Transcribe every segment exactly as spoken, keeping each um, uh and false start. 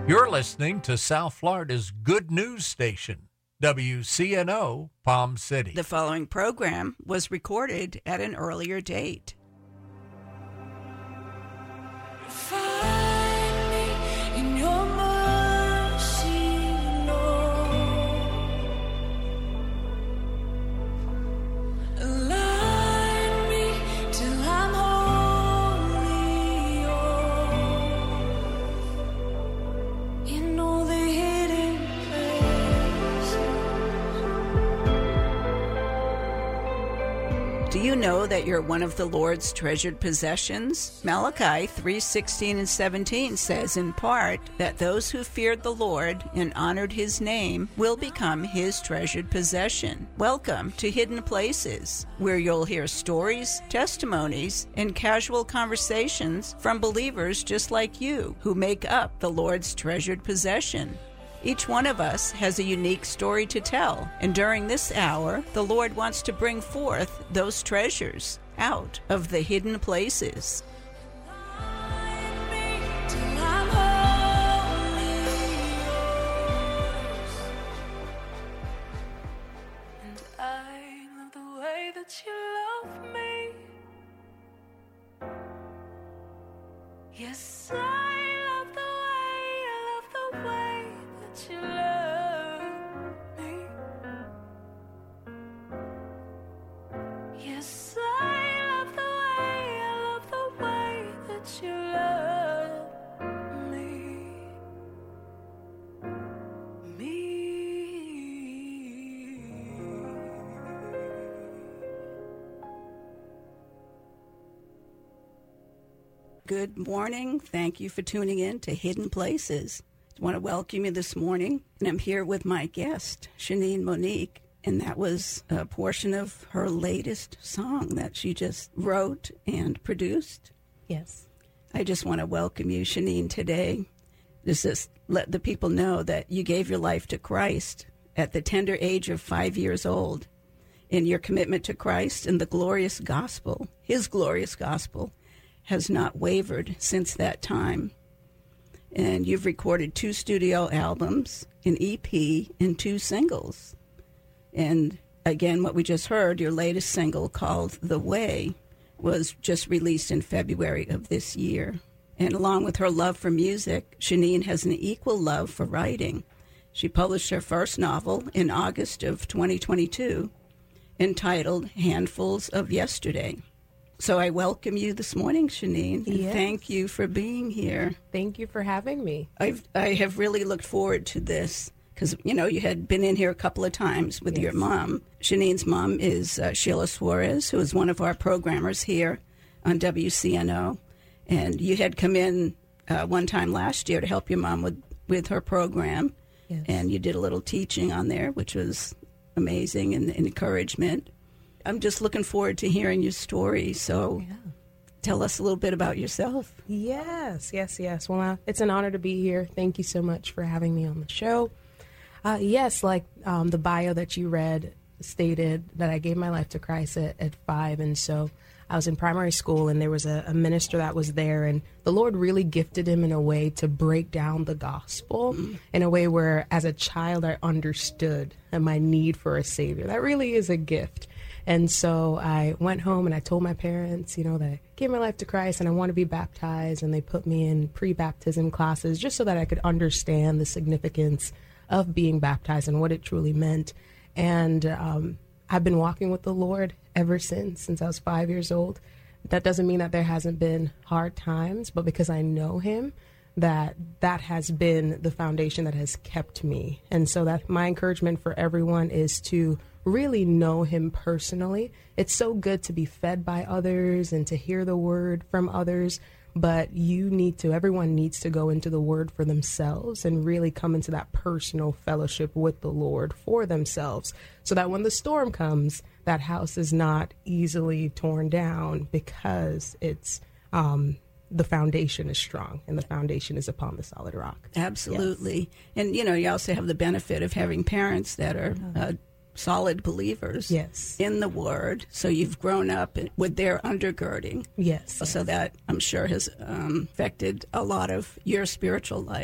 You're listening to South Florida's good news station, W C N O Palm City. The following program was recorded at an earlier date. Find me in your mercy, Lord. Align me till I'm wholly yours. You know the hidden places. Do you know that you're one of the Lord's treasured possessions? Malachi three sixteen and seventeen says in part that those who feared the Lord and honored his name will become his treasured possession. Welcome to Hidden Places, where you'll hear stories, testimonies, and casual conversations from believers just like you who make up the Lord's treasured possession. Each one of us has a unique story to tell, and during this hour, the Lord wants to bring forth those treasures out of the hidden places. Align me till I'm wholly yours. And I love the way that you love me. Yes, I love the way, I love the way that you love me. Yes, I love the way, I love the way that you love me. Good morning. Thank you for tuning in to Hidden Places. I want to welcome you this morning, and I'm here with my guest, Shanine Monique, and that was a portion of her latest song that she just wrote and produced. Yes. I just want to welcome you, Shanine, today. Just to let the people know that you gave your life to Christ at the tender age of five years old, and your commitment to Christ and the glorious gospel, his glorious gospel, has not wavered since that time. And you've recorded two studio albums, an E P, and two singles. And again, what we just heard, your latest single called The Way, was just released in February of this year. And along with her love for music, Shanine has an equal love for writing. She published her first novel in August of twenty twenty-two, entitled Handfuls of Yesterday. So I welcome you this morning, Shanine, and Yes. thank you for being here. Thank you for having me. I've, I have really looked forward to this because, you know, you had been in here a couple of times with Yes. your mom. Shanine's mom is uh, Sheila Suarez, who is one of our programmers here on W C N O. And you had come in uh, one time last year to help your mom with, with her program. Yes. And you did a little teaching on there, which was amazing and, and encouragement. I'm just looking forward to hearing your story. So Yeah. tell us a little bit about yourself. Yes, yes, yes. Well, uh, it's an honor to be here. Thank you so much for having me on the show. Uh, yes, like um, the bio that you read stated that I gave my life to Christ at, at five. And so I was in primary school, and there was a, a minister that was there, and the Lord really gifted him in a way to break down the gospel mm. in a way where, as a child, I understood my need for a Savior. That really is a gift. And so I went home and I told my parents, you know, that I gave my life to Christ and I want to be baptized. And they put me in pre-baptism classes just so that I could understand the significance of being baptized and what it truly meant. And um, I've been walking with the Lord ever since, since I was five years old. That doesn't mean that there hasn't been hard times, but because I know him, that that has been the foundation that has kept me. And so that my encouragement for everyone is to really know him personally. It's so good to be fed by others and to hear the word from others, but you need to, everyone needs to go into the word for themselves and really come into that personal fellowship with the Lord for themselves, so that when the storm comes, that house is not easily torn down because it's, um, the foundation is strong and the foundation is upon the solid rock. Absolutely. Yes. And, you know, you also have the benefit of having parents that are uh, solid believers yes. in the Word. So you've grown up with their undergirding. Yes. So yes. that, I'm sure, has um, affected a lot of your spiritual life.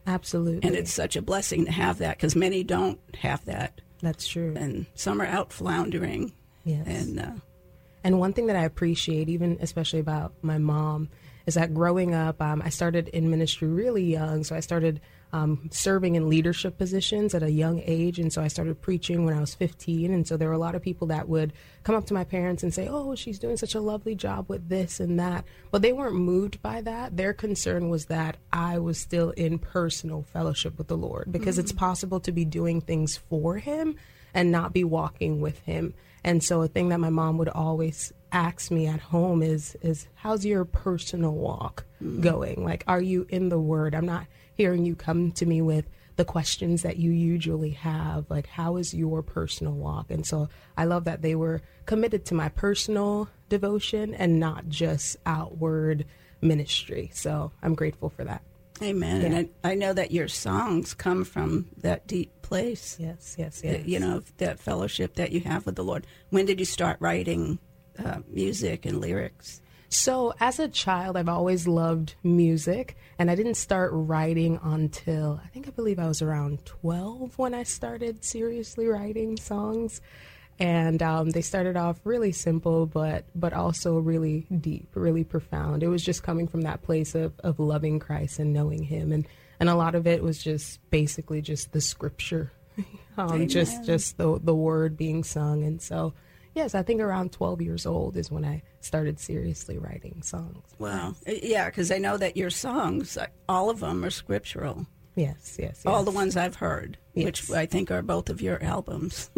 Absolutely. And it's such a blessing to have that, because many don't have that. That's true. And some are out floundering. Yes. And uh, And one thing that I appreciate, even especially about my mom, is that growing up, um, I started in ministry really young. So I started um, serving in leadership positions at a young age. And so I started preaching when I was fifteen. And so there were a lot of people that would come up to my parents and say, oh, she's doing such a lovely job with this and that. But they weren't moved by that. Their concern was that I was still in personal fellowship with the Lord, because mm-hmm. it's possible to be doing things for him and not be walking with him. And so a thing that my mom would always ask me at home is, is how's your personal walk mm. going? Like, are you in the Word? I'm not hearing you come to me with the questions that you usually have. Like, how is your personal walk? And so I love that they were committed to my personal devotion and not just outward ministry. So I'm grateful for that. Amen. Yeah. And I, I know that your songs come from that deep place. Yes, yes, yes. You know, that fellowship that you have with the Lord. When did you start writing uh, music and lyrics? So as a child, I've always loved music, and I didn't start writing until, I think I believe I was around twelve when I started seriously writing songs. And um, they started off really simple, but but also really deep, really profound. It was just coming from that place of, of loving Christ and knowing him. And, and a lot of it was just basically just the scripture, um, just just the, the word being sung. And so, yes, I think around twelve years old is when I started seriously writing songs. Wow. Yeah, because I know that your songs, all of them are scriptural. Yes, yes, yes. All the ones I've heard, yes. which I think are both of your albums.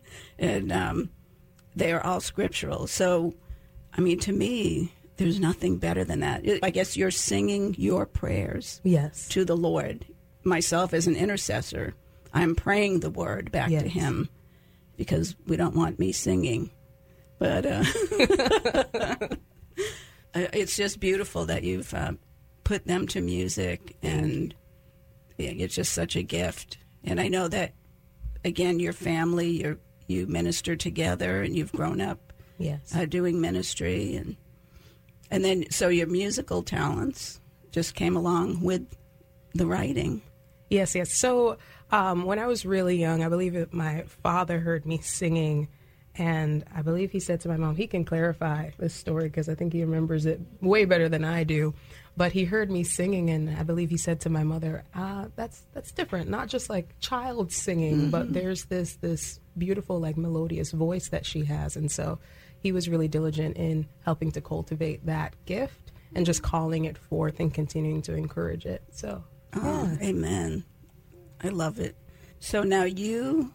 And um, they are all scriptural. So, I mean, to me, there's nothing better than that. I guess you're singing your prayers yes. to the Lord. Myself as an intercessor, I'm praying the word back yes. to him, because we don't want me singing. But uh, it's just beautiful that you've uh, put them to music, and it's just such a gift. And I know that, again, your family, you're, you minister together, and you've grown up yes. uh, doing ministry. And and then, so your musical talents just came along with the writing. Yes, yes. So um, when I was really young, I believe it, my father heard me singing, and I believe he said to my mom, he can clarify this story because I think he remembers it way better than I do. But he heard me singing, and I believe he said to my mother, ah, that's that's different. Not just like child singing, mm-hmm. but there's this this beautiful, like, melodious voice that she has. And so he was really diligent in helping to cultivate that gift and just calling it forth and continuing to encourage it. So, oh, yeah. Amen. I love it. So now you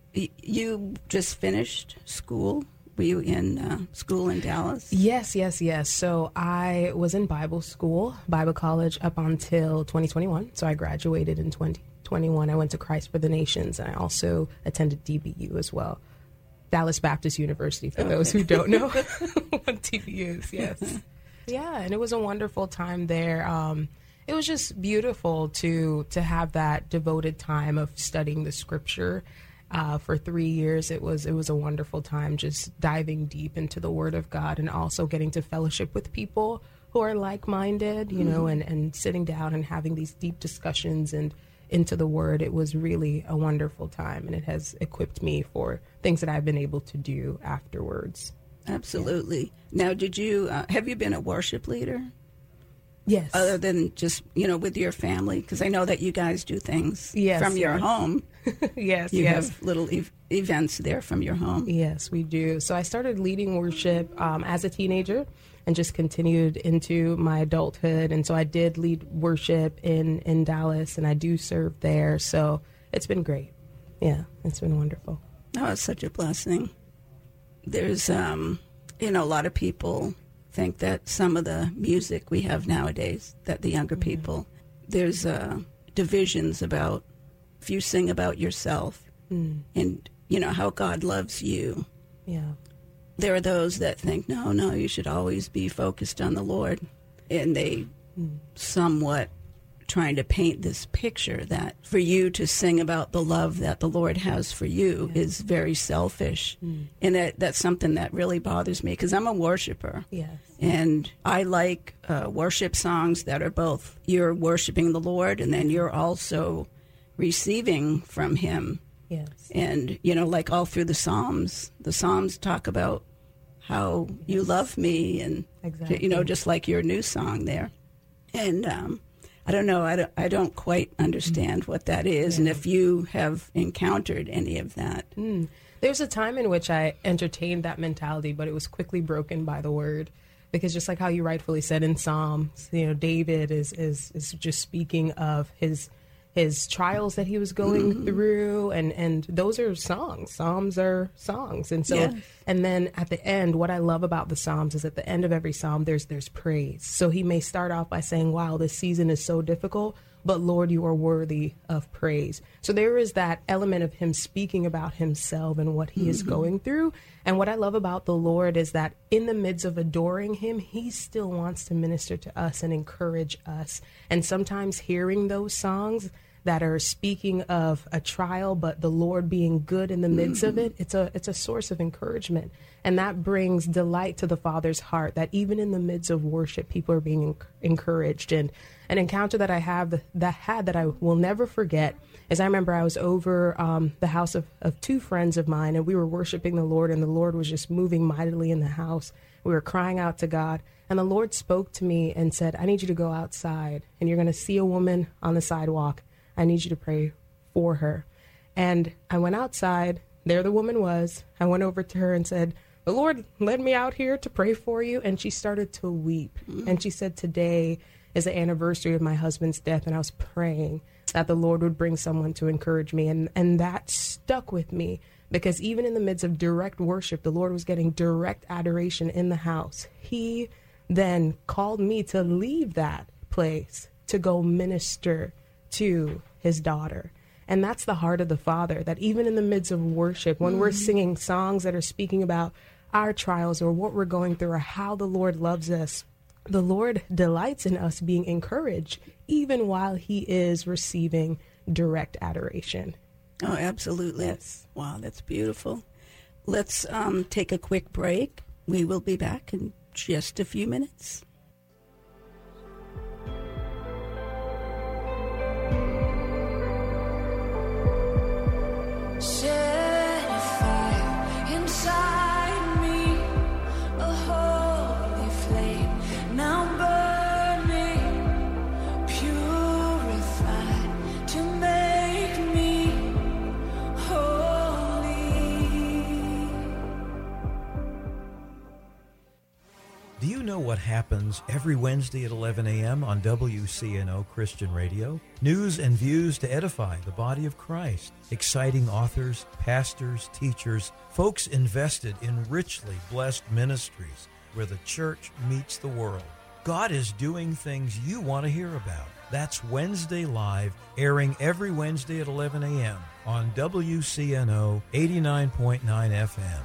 you just finished school. Were you in uh, school in Dallas? Yes, yes, yes. So I was in Bible school, Bible college, up until twenty twenty-one. So I graduated in twenty twenty-one. I went to Christ for the Nations, and I also attended D B U as well. Dallas Baptist University, for okay. those who don't know what D B U is, yes. Yeah, and it was a wonderful time there. Um, it was just beautiful to to have that devoted time of studying the scripture. Uh, for three years, it was it was a wonderful time, just diving deep into the Word of God, and also getting to fellowship with people who are like-minded, you mm-hmm. know, and, and sitting down and having these deep discussions and into the Word. It was really a wonderful time, and it has equipped me for things that I've been able to do afterwards. Absolutely. Yeah. Now, did you uh, have you been a worship leader? Yes. Other than just, you know, with your family? Because I know that you guys do things yes, from your yes. home. yes, you yes. have little ev- events there from your home. Yes, we do. So I started leading worship um, as a teenager and just continued into my adulthood. And so I did lead worship in, in Dallas, and I do serve there. So it's been great. Yeah, it's been wonderful. Oh, it's such a blessing. There's, um, you know, a lot of people think that some of the music we have nowadays, that the younger mm-hmm. people, there's uh, divisions about if you sing about yourself mm. and, you know, how God loves you. Yeah. There are those that think, no, no, you should always be focused on the Lord. And they mm. somewhat trying to paint this picture that for you to sing about the love that the Lord has for you yeah. is very selfish. Mm. And that, that's something that really bothers me because I'm a worshiper. Yes. And I like uh, worship songs that are both you're worshiping the Lord and then you're also receiving from him. Yes. And, you know, like all through the Psalms, the Psalms talk about how yes. you love me and, exactly. you know, just like your new song there. And um, I don't know, I don't, I don't quite understand what that is. Yeah. And if you have encountered any of that. Mm. There's a time in which I entertained that mentality, but it was quickly broken by the word. Because just like how you rightfully said in Psalms, you know, David is, is, is just speaking of his his trials that he was going mm-hmm. through. And, and those are songs. Psalms are songs. And so, yes. and then at the end, what I love about the Psalms is at the end of every Psalm, there's, there's praise. So he may start off by saying, wow, this season is so difficult, but Lord, you are worthy of praise. So there is that element of him speaking about himself and what he mm-hmm. is going through. And what I love about the Lord is that in the midst of adoring him, he still wants to minister to us and encourage us. And sometimes hearing those songs that are speaking of a trial, but the Lord being good in the midst mm-hmm. of it, it's a it's a source of encouragement. And that brings delight to the Father's heart that even in the midst of worship, people are being enc- encouraged. And an encounter that I have that had that I will never forget is I remember I was over um, the house of, of two friends of mine, and we were worshiping the Lord, and the Lord was just moving mightily in the house. We were crying out to God, and the Lord spoke to me and said, I need you to go outside, and you're going to see a woman on the sidewalk. I need you to pray for her. And I went outside. There the woman was. I went over to her and said, the Lord led me out here to pray for you. And she started to weep. Mm-hmm. And she said, today is the anniversary of my husband's death. And I was praying that the Lord would bring someone to encourage me. And, and that stuck with me because even in the midst of direct worship, the Lord was getting direct adoration in the house. He then called me to leave that place to go minister to his daughter. And that's the heart of the Father, that even in the midst of worship, when mm-hmm. we're singing songs that are speaking about our trials or what we're going through or how the Lord loves us, the Lord delights in us being encouraged, even while he is receiving direct adoration. Oh, absolutely. Yes. Wow, that's beautiful. Let's um, take a quick break. We will be back in just a few minutes. Set a fire inside me, a holy flame now burning, purified to make me holy. Do you know what happens every Wednesday at eleven a.m. on W C N O Christian Radio? News and views to edify the body of Christ. Exciting authors, pastors, teachers, folks invested in richly blessed ministries where the church meets the world. God is doing things you want to hear about. That's Wednesday Live, airing every Wednesday at eleven a.m. on W C N O eighty-nine point nine F M.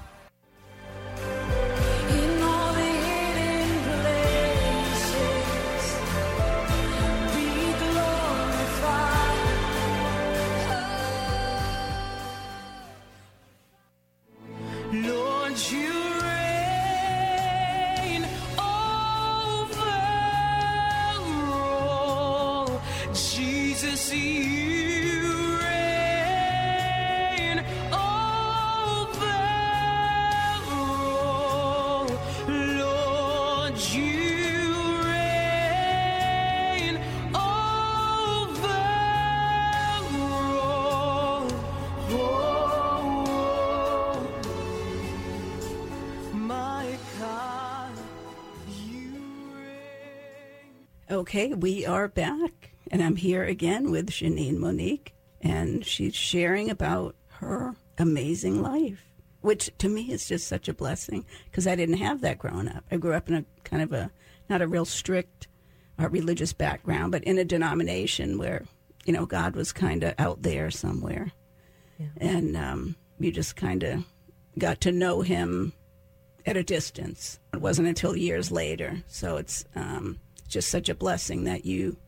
Okay, we are back, and I'm here again with Janine Monique, and she's sharing about her amazing life, which to me is just such a blessing because I didn't have that growing up. I grew up in a kind of a, not a real strict uh, religious background, but in a denomination where, you know, God was kind of out there somewhere. Yeah. And um, you just kind of got to know him at a distance. It wasn't until years later. So it's um, just such a blessing that you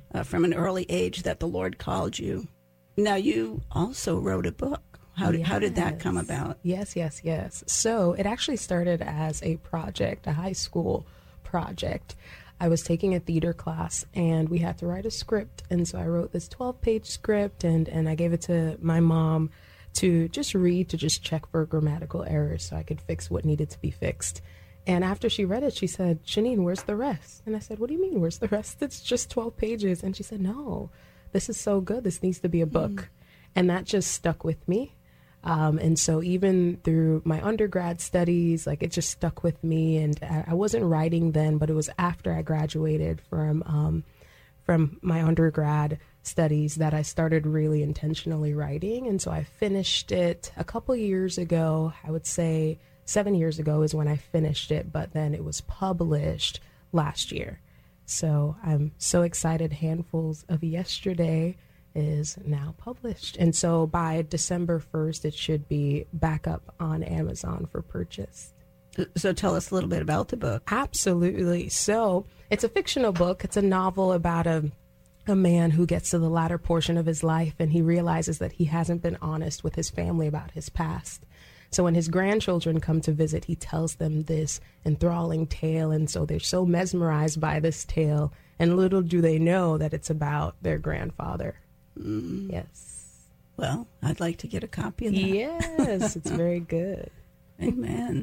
uh, from an early age that the Lord called you. Now, you also wrote a book. How did, how did that come Yes. about? Yes, yes, yes. So it actually started as a project, a high school project. I was taking a theater class and we had to write a script. And so I wrote this twelve-page script and, and I gave it to my mom to just read, to just check for grammatical errors so I could fix what needed to be fixed. And after she read it, she said, Shanine, where's the rest? And I said, what do you mean, where's the rest? It's just twelve pages. And she said, no, this is so good. This needs to be a book. Mm. And that just stuck with me. Um, and so even through my undergrad studies, like it just stuck with me. And I, I wasn't writing then, but it was after I graduated from um, from my undergrad studies that I started really intentionally writing. And so I finished it a couple years ago. I would say seven years ago is when I finished it, but then it was published last year. So I'm so excited. Handfuls of Yesterday is now published. And so by December first, it should be back up on Amazon for purchase. So tell us a little bit about the book. Absolutely. So it's a fictional book. It's a novel about a a man who gets to the latter portion of his life and he realizes that he hasn't been honest with his family about his past. So when his grandchildren come to visit, he tells them this enthralling tale. And so they're so mesmerized by this tale. And little do they know that it's about their grandfather. Mm. Yes. Well, I'd like to get a copy of that. Yes, it's very good. Amen.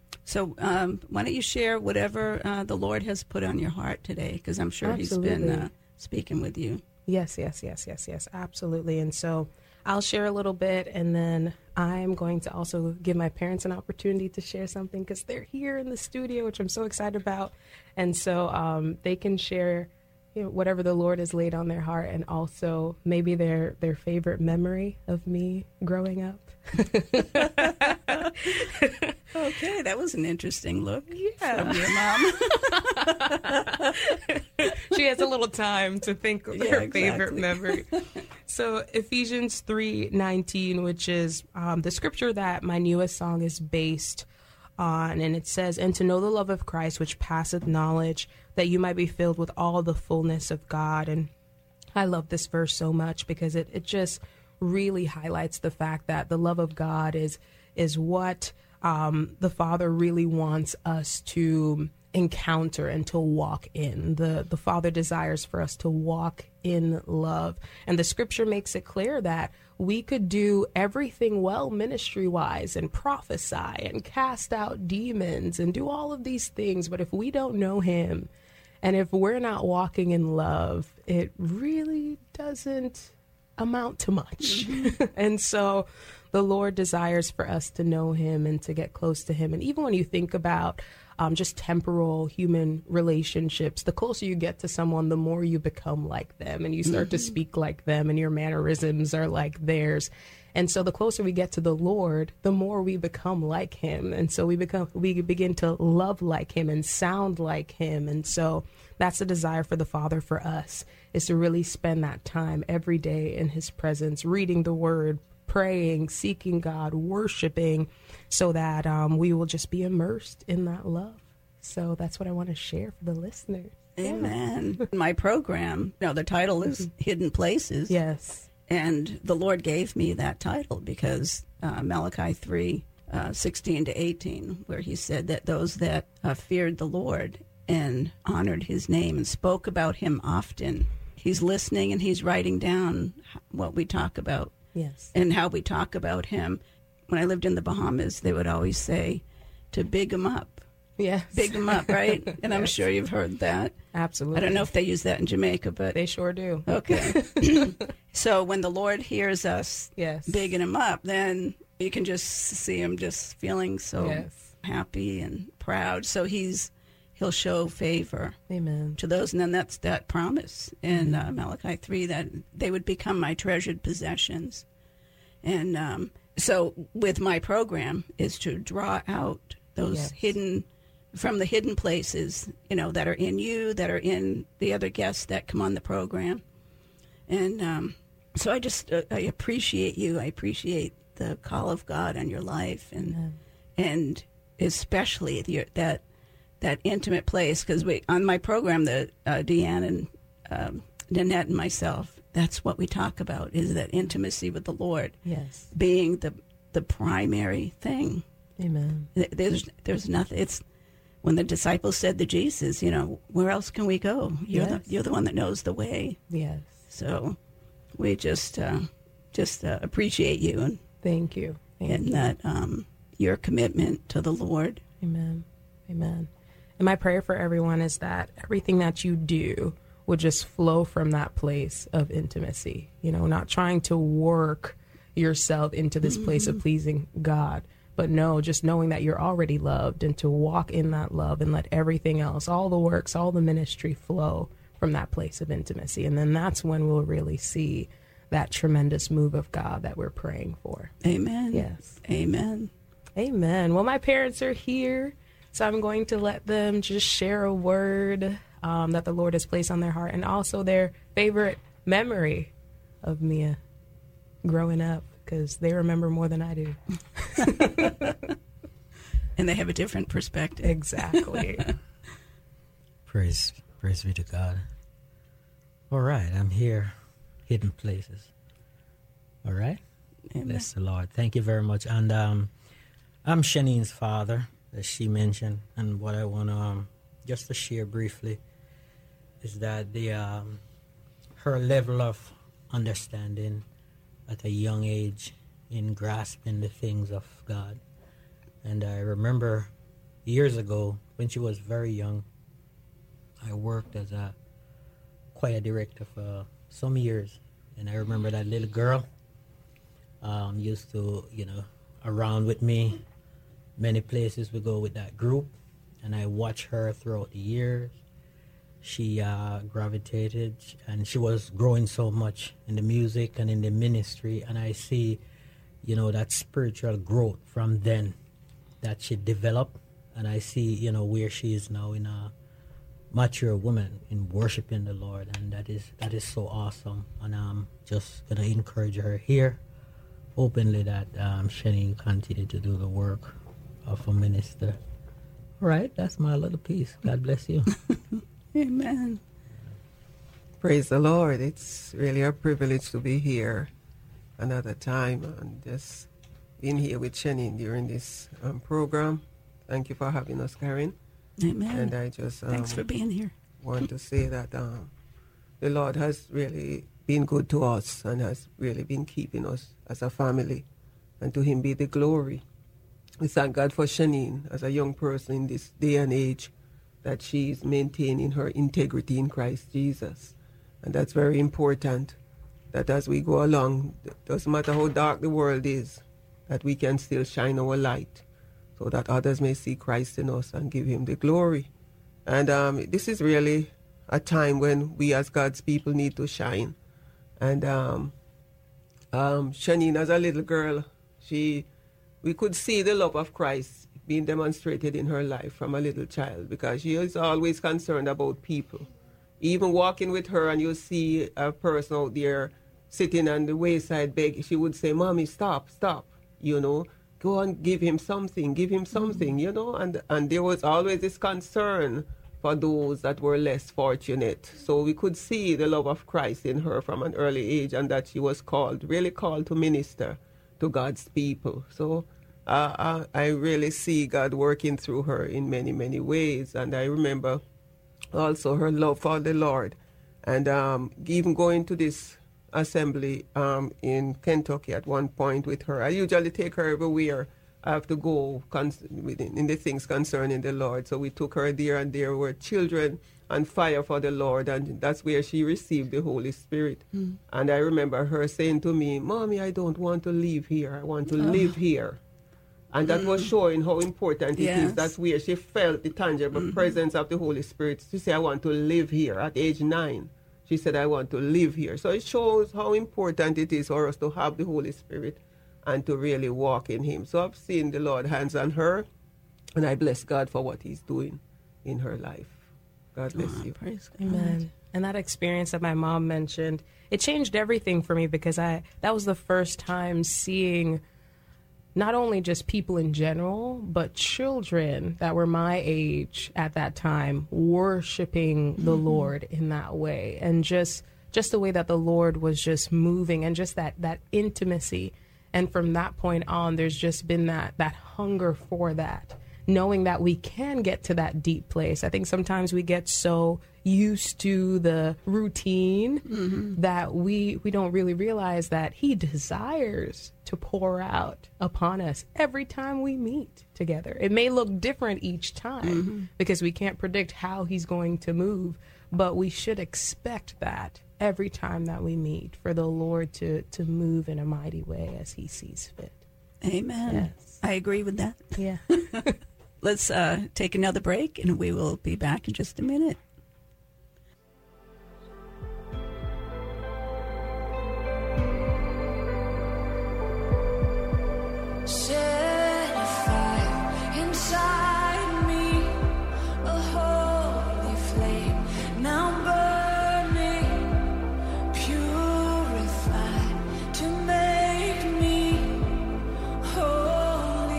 So um, why don't you share whatever uh, the Lord has put on your heart today? Because I'm sure Absolutely. He's been uh, speaking with you. Yes, yes, yes, yes, yes, absolutely. And so I'll share a little bit, and then I'm going to also give my parents an opportunity to share something because they're here in the studio, which I'm so excited about. And so um, they can share, you know, whatever the Lord has laid on their heart, and also maybe their their favorite memory of me growing up. Okay, that was an interesting look Yeah. from your mom. She has a little time to think of Yeah, her exactly. favorite memory. So Ephesians three nineteen, which is um, the scripture that my newest song is based on, and it says, "And to know the love of Christ, which passeth knowledge, that you might be filled with all the fullness of God." And I love this verse so much because it, it just really highlights the fact that the love of God is is what um, the Father really wants us to encounter and to walk in. The the Father desires for us to walk in love. And the scripture makes it clear that we could do everything well ministry-wise and prophesy and cast out demons and do all of these things. But if we don't know Him and if we're not walking in love, it really doesn't amount to much. Mm-hmm. And so the Lord desires for us to know Him and to get close to Him. And even when you think about um, just temporal human relationships, the closer you get to someone, the more you become like them and you start mm-hmm. to speak like them and your mannerisms are like theirs. And so the closer we get to the Lord, the more we become like Him. And so we become, we begin to love like Him and sound like Him. And so that's the desire for the Father for us, is to really spend that time every day in His presence, reading the Word, praying, seeking God, worshiping, so that um, we will just be immersed in that love. So that's what I want to share for the listeners. Amen. Yeah. My program, you know, the title is mm-hmm. Hidden Places. Yes. And the Lord gave me that title because uh, Malachi three, uh, sixteen to eighteen, where He said that those that uh, feared the Lord and honored His name and spoke about Him often, He's listening and He's writing down what we talk about. Yes. And how we talk about Him. When I lived in the Bahamas, they would always say to big Him up. Yes. Big Him up, right? And yes. I'm sure you've heard that. Absolutely. I don't know if they use that in Jamaica, but they sure do. Okay. So when the Lord hears us yes. bigging Him up, then you can just see Him just feeling so yes. happy and proud. So He's He'll show favor Amen. to those. And then that's that promise in mm-hmm. uh, Malachi three that they would become my treasured possessions. And um, so with my program is to draw out those yes. hidden, from the hidden places, you know, that are in you, that are in the other guests that come on the program. And um, so I just, uh, I appreciate you. I appreciate the call of God on your life. And, Amen. and especially the, that, that intimate place, because we on my program, the uh, Deanne and um, Nanette and myself, that's what we talk about, is that intimacy with the Lord Yes. being the the primary thing. Amen. Th- There's there's nothing. It's when the disciples said to Jesus, you know, where else can we go? You're Yes. the you're the one that knows the way. Yes. So we just uh, just uh, appreciate you and, Thank you. Thank and you. that um, your commitment to the Lord. Amen. Amen. And my prayer for everyone is that everything that you do would just flow from that place of intimacy, you know, not trying to work yourself into this place of pleasing God, but no, just knowing that you're already loved and to walk in that love and let everything else, all the works, all the ministry flow from that place of intimacy. And then that's when we'll really see that tremendous move of God that we're praying for. Amen. Yes. Amen. Amen. Well, my parents are here, so I'm going to let them just share a word um, that the Lord has placed on their heart and also their favorite memory of Mia growing up, because they remember more than I do. And they have a different perspective. Exactly. Praise, praise be to God. All right, I'm here, hidden places. All right, Amen. bless the Lord. Thank you very much. And um, I'm Shanine's father, as she mentioned. And what I want to um, just to share briefly is that the um, her level of understanding at a young age in grasping the things of God. And I remember years ago when she was very young, I worked as a choir director for some years. And I remember that little girl um, used to, you know, around with me. Many places we go with that group. And I watched her throughout the years. She uh, gravitated, and she was growing so much in the music and in the ministry. And I see, you know, that spiritual growth from then that she developed. And I see, you know, where she is now in a mature woman in worshiping the Lord. And that is that is so awesome. And I'm just going to encourage her here openly that um, Shani continue to do the work of a minister. All right, that's my little piece. God bless you. Amen. Praise the Lord. It's really a privilege to be here another time and just being here with Shani during this um, program. Thank you for having us, Karen. Amen. And I just um, Thanks for being here. want to say that um, the Lord has really been good to us and has really been keeping us as a family. And to Him be the glory. We thank God for Shanine as a young person in this day and age, that she is maintaining her integrity in Christ Jesus. And that's very important, that as we go along, doesn't matter how dark the world is, that we can still shine our light so that others may see Christ in us and give Him the glory. And um, this is really a time when we as God's people need to shine. And um, um, Shanine, as a little girl, she we could see the love of Christ being demonstrated in her life from a little child, because she is always concerned about people. Even walking with her and you see a person out there sitting on the wayside begging, she would say, "Mommy, stop, stop, you know, go and give him something, give him something," you know, and, and there was always this concern for those that were less fortunate. So we could see the love of Christ in her from an early age, and that she was called, really called to minister to God's people. So uh, I, I really see God working through her in many, many ways. And I remember also her love for the Lord. And um, even going to this assembly um, in Kentucky at one point with her, I usually take her everywhere I have to go con- in the things concerning the Lord. So we took her there, and there were children on fire for the Lord, and that's where she received the Holy Spirit. Mm. And I remember her saying to me, "Mommy, I don't want to leave here. I want to oh. live here." And that mm. was showing how important it yes. is. That's where she felt the tangible mm-hmm. presence of the Holy Spirit. She said, "I want to live here." At age nine, she said, "I want to live here." So it shows how important it is for us to have the Holy Spirit and to really walk in Him. So I've seen the Lord hands on her, and I bless God for what He's doing in her life. God bless oh, you. Praise God. Amen. And that experience that my mom mentioned, it changed everything for me, because I that was the first time seeing not only just people in general, but children that were my age at that time worshiping the mm-hmm. Lord in that way. And just just the way that the Lord was just moving and just that that intimacy. And from that point on, there's just been that that hunger for that, knowing that we can get to that deep place. I think sometimes we get so used to the routine mm-hmm. that we we don't really realize that he desires to pour out upon us every time we meet together. It may look different each time mm-hmm. because we can't predict how he's going to move, but we should expect that every time that we meet, for the Lord to, to move in a mighty way as he sees fit. Amen. Yes. I agree with that. Yeah. Let's uh, take another break, and we will be back in just a minute. Set a fire inside me, a holy flame now burning, purified to make me holy.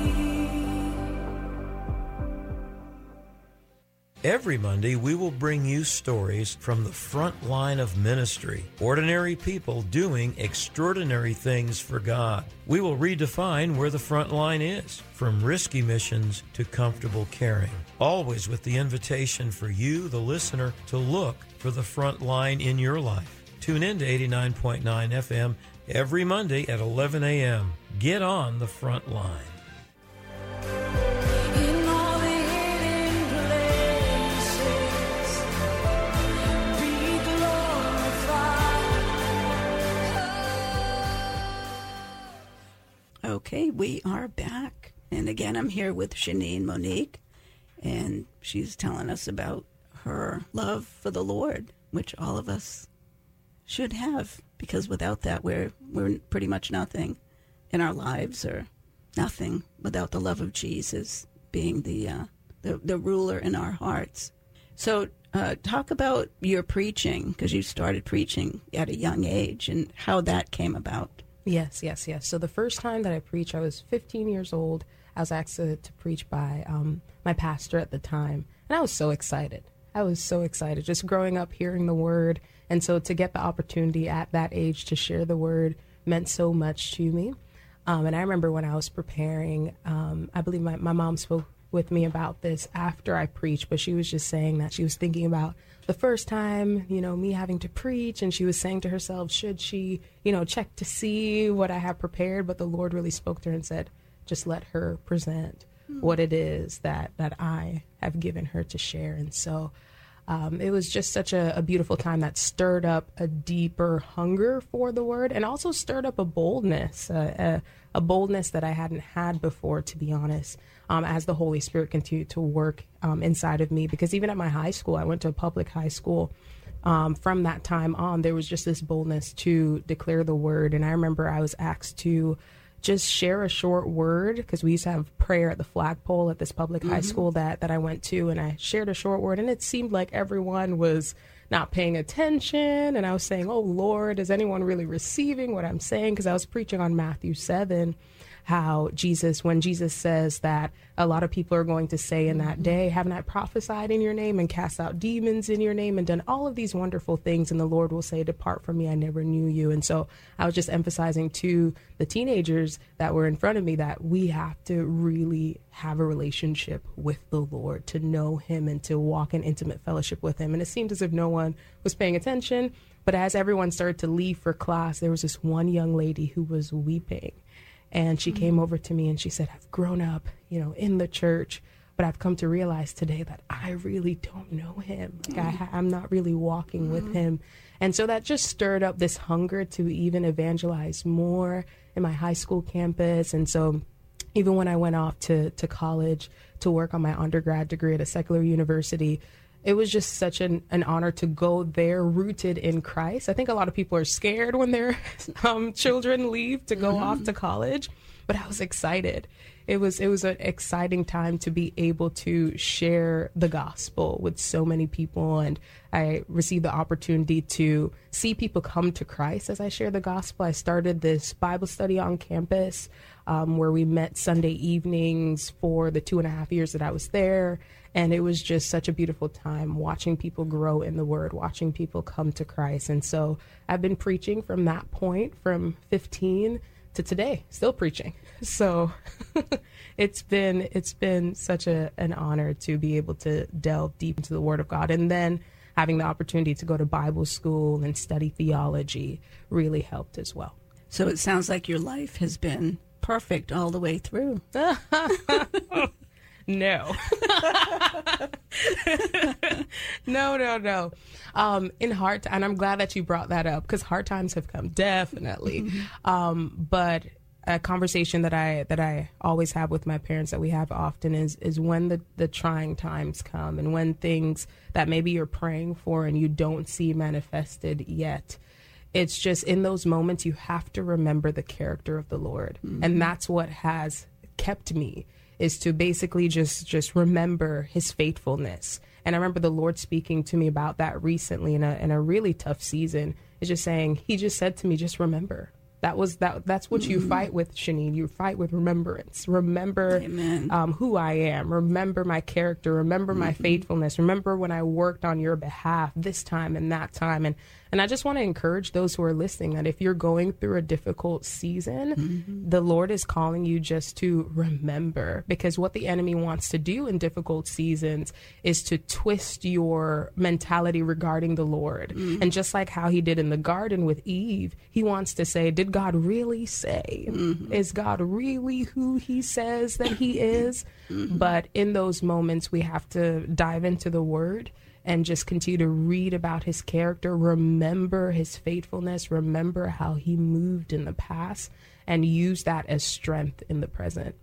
Every Monday, we will bring you stories from the front line of ministry, ordinary people doing extraordinary things for God. We will redefine where the front line is, from risky missions to comfortable caring, always with the invitation for you, the listener, to look for the front line in your life. Tune in to eighty-nine point nine F M every Monday at eleven a.m. Get on the front line. In all the hidden places, be glorified. Okay, we are back. And again, I'm here with Shanine Monique, and she's telling us about her love for the Lord, which all of us should have, because without that, we're we're pretty much nothing in our lives, or nothing without the love of Jesus being the uh, the, the ruler in our hearts. So uh, talk about your preaching, because you started preaching at a young age, and how that came about. Yes, yes, yes. So the first time that I preached, I was fifteen years old. I was asked to, to preach by um, my pastor at the time, and I was so excited. I was so excited, just growing up hearing the word. And so to get the opportunity at that age to share the word meant so much to me. Um, and I remember when I was preparing, um, I believe my, my mom spoke with me about this after I preached, but she was just saying that she was thinking about the first time, you know, me having to preach, and she was saying to herself, should she, you know, check to see what I have prepared? But the Lord really spoke to her and said, just let her present mm. what it is that, that I have given her to share. And so um, it was just such a, a beautiful time that stirred up a deeper hunger for the word, and also stirred up a boldness, uh, a, a boldness that I hadn't had before, to be honest, um, as the Holy Spirit continued to work um, inside of me. Because even at my high school, I went to a public high school. Um, from that time on, there was just this boldness to declare the word. And I remember I was asked to just share a short word, because we used to have prayer at the flagpole at this public mm-hmm. high school that, that I went to, and I shared a short word, and it seemed like everyone was not paying attention, and I was saying, oh Lord, is anyone really receiving what I'm saying? Because I was preaching on Matthew seven, how Jesus, when Jesus says that a lot of people are going to say in that day, haven't I prophesied in your name and cast out demons in your name and done all of these wonderful things? And the Lord will say, depart from me, I never knew you. And so I was just emphasizing to the teenagers that were in front of me that we have to really have a relationship with the Lord, to know him and to walk in intimate fellowship with him. And it seemed as if no one was paying attention. But as everyone started to leave for class, there was this one young lady who was weeping. And she mm-hmm. came over to me and she said, I've grown up, you know, in the church, but I've come to realize today that I really don't know him. Like mm-hmm. I, I'm not really walking mm-hmm. with him. And so that just stirred up this hunger to even evangelize more in my high school campus. And so even when I went off to, to college to work on my undergrad degree at a secular university, it was just such an, an honor to go there rooted in Christ. I think a lot of people are scared when their um, children leave to go mm-hmm. off to college, but I was excited. It was it was an exciting time to be able to share the gospel with so many people, and I received the opportunity to see people come to Christ as I share the gospel. I started this Bible study on campus um, where we met Sunday evenings for the two and a half years that I was there. And it was just such a beautiful time watching people grow in the word, watching people come to Christ. And so I've been preaching from that point, from fifteen to today, still preaching. So it's been it's been such a an honor to be able to delve deep into the Word of God. And then having the opportunity to go to Bible school and study theology really helped as well. So it sounds like your life has been perfect all the way through. No. no, no, no. Um, in hard, and I'm glad that you brought that up, because hard times have come, definitely. Mm-hmm. Um, but a conversation that I that I always have with my parents, that we have often, is is when the, the trying times come, and when things that maybe you're praying for and you don't see manifested yet. It's just in those moments you have to remember the character of the Lord. Mm-hmm. And that's what has kept me, is to basically just just remember his faithfulness. And I remember the Lord speaking to me about that recently in a in a really tough season. It's just saying, he just said to me, just remember. That was that. That's what you fight with, Shanine. You fight with remembrance. Remember um, who I am. Remember my character. Remember my mm-hmm. faithfulness. Remember when I worked on your behalf this time and that time. And and I just want to encourage those who are listening that if you're going through a difficult season, mm-hmm. the Lord is calling you just to remember. Because what the enemy wants to do in difficult seasons is to twist your mentality regarding the Lord. Mm-hmm. And just like how he did in the garden with Eve, he wants to say, did God really say? Mm-hmm. Is God really who he says that he is? Mm-hmm. But in those moments, we have to dive into the word and just continue to read about his character, remember his faithfulness, remember how he moved in the past, and use that as strength in the present.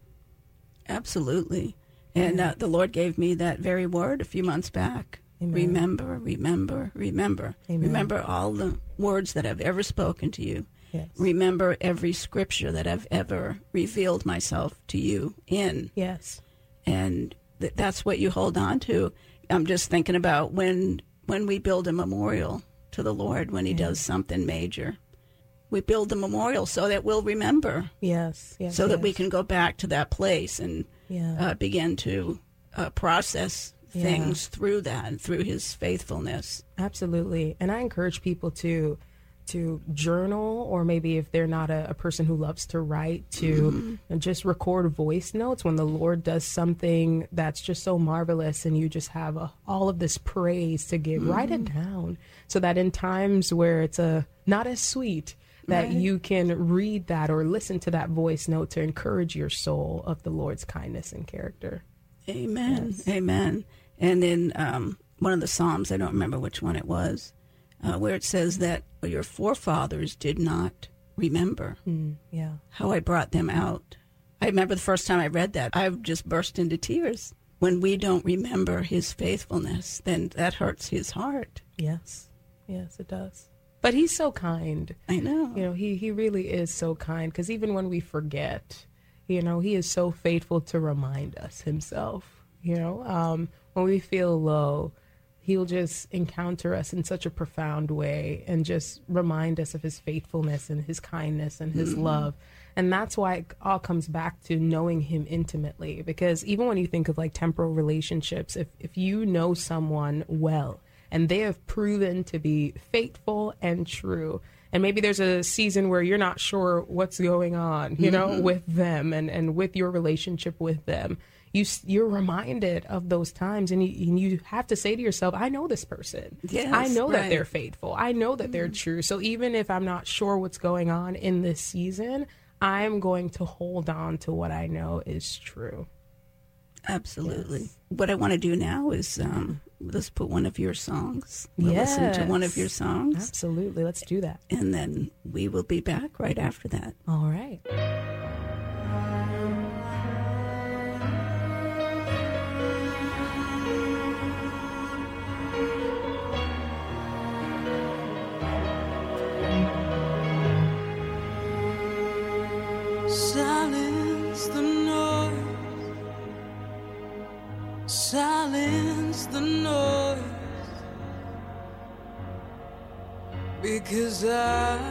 Absolutely. And uh, the Lord gave me that very word a few months back. Amen. Remember, remember, remember. Amen. Remember all the words that I've ever spoken to you. Yes. Remember every scripture that I've ever revealed myself to you in. Yes. And th- that's what you hold on to. I'm just thinking about when when we build a memorial to the Lord, when he yeah. does something major. We build the memorial so that we'll remember. Yes. yes so yes. that we can go back to that place and yeah. uh, begin to uh, process yeah. things through that and through his faithfulness. Absolutely. And I encourage people to to journal, or maybe if they're not a, a person who loves to write, to mm-hmm. just record voice notes when the Lord does something that's just so marvelous and you just have a, all of this praise to give. Mm-hmm. Write it down so that in times where it's a not as sweet, that right. you can read that or listen to that voice note to encourage your soul of the Lord's kindness and character. Amen. Yes. Amen. And in um, one of the Psalms, I don't remember which one it was, Uh, where it says that your forefathers did not remember mm, yeah. how I brought them out. I remember the first time I read that, I just burst into tears. When we don't remember his faithfulness, then that hurts his heart. Yes, yes, it does. But he's so kind. I know. You know, he, he really is so kind, because even when we forget, you know, he is so faithful to remind us himself. You know, um, when we feel low, he'll just encounter us in such a profound way and just remind us of his faithfulness and his kindness and his mm-hmm. love. And that's why it all comes back to knowing him intimately. Because even when you think of like temporal relationships, if, if you know someone well and they have proven to be faithful and true, and maybe there's a season where you're not sure what's going on, you know, mm-hmm. with them and, and with your relationship with them, You, you're reminded of those times, and you, and you have to say to yourself, I know this person. Yes, I know right. that they're faithful. I know that mm-hmm. they're true. So even if I'm not sure what's going on in this season, I'm going to hold on to what I know is true. Absolutely. Yes. What I want to do now is um, let's put one of your songs. We'll yes. listen to one of your songs. Absolutely. Let's do that. And then we will be back right after that. All right. Silence the noise, silence the noise, because I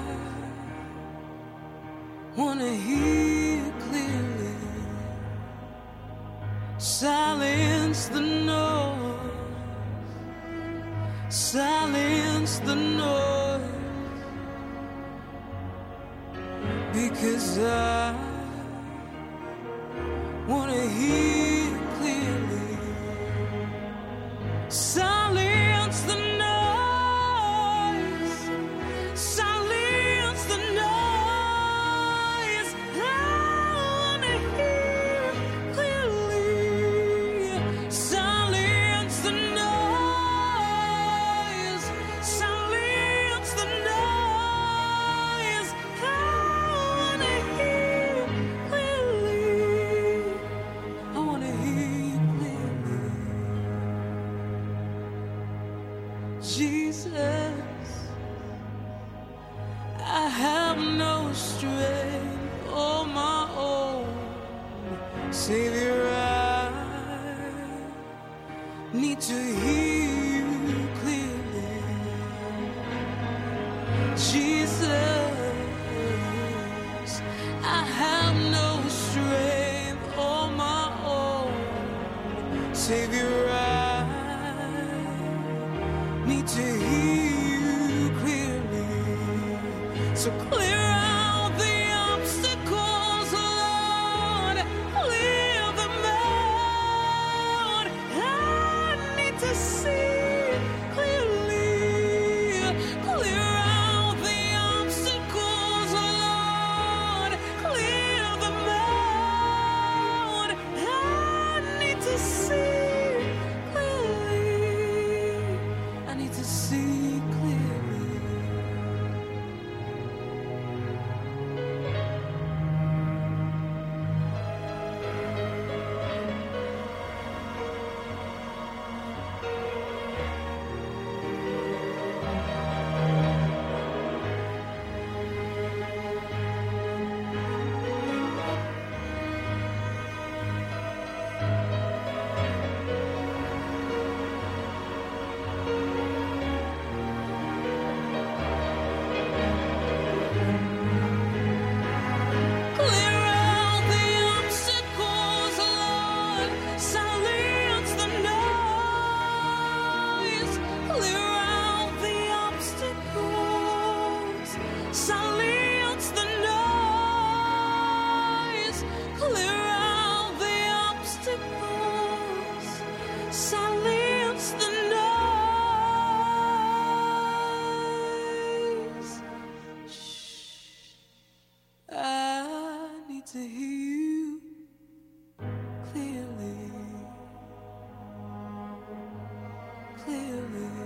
want to hear clearly. Silence the noise, silence the noise, because I want to hear clearly. Silence the noise, silence the noise, I want to hear clearly. Silence the noise, silence the noise, I want to hear clearly. I want to hear clearly. Jesus, I have no strength on my own. Savior, I need to hear you clearly. Jesus, I have no strength on my own. Savior, I need to hear you clearly. So clear out the obstacles, Lord. Clear them out. I need to see clearly. Clear out the obstacles, Lord. Clear them out. I need to see clearly. I need to see clearly. Clear out the obstacles, Lord. Silence the noise. Clear out the obstacles. Silence the noise. Clear out the obstacles. Silence the noise. Shh. I need to hear you clearly, clearly.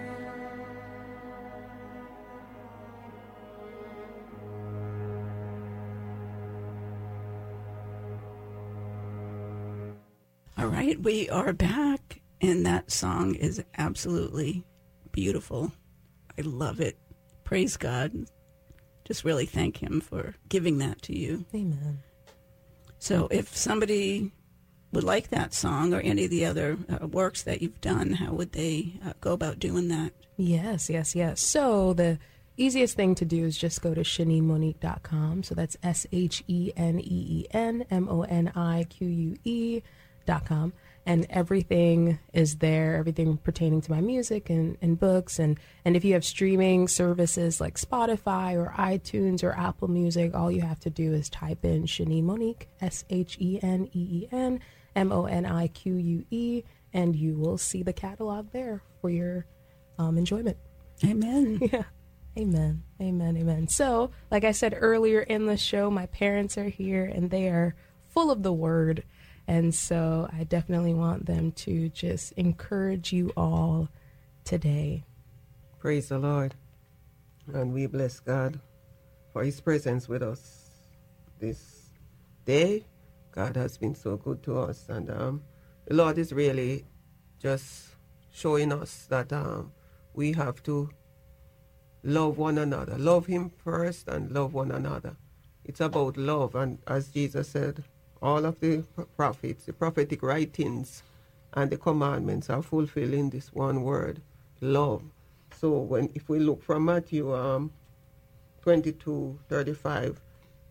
All right, we are back, and that song is absolutely beautiful. I love it. Praise God. Just really thank Him for giving that to you. Amen. So if somebody would like that song or any of the other uh, works that you've done, how would they uh, go about doing that? Yes, yes, yes. So the easiest thing to do is just go to shaneen monique dot com. So that's S H E N E E N M O N I Q U E dot com. And everything is there, everything pertaining to my music and, and books. And, and if you have streaming services like Spotify or iTunes or Apple Music, all you have to do is type in Shaneen Monique, S H E N E E N M O N I Q U E, and you will see the catalog there for your um, enjoyment. Amen. Yeah. Amen. Amen. Amen. So, like I said earlier in the show, my parents are here and they are full of the word. And so I definitely want them to just encourage you all today. Praise the Lord. And we bless God for His presence with us this day. God has been so good to us. And um, the Lord is really just showing us that um, we have to love one another. Love Him first and love one another. It's about love. And as Jesus said, all of the prophets, the prophetic writings, and the commandments are fulfilled in this one word, love. So when if we look from Matthew um, twenty-two thirty-five,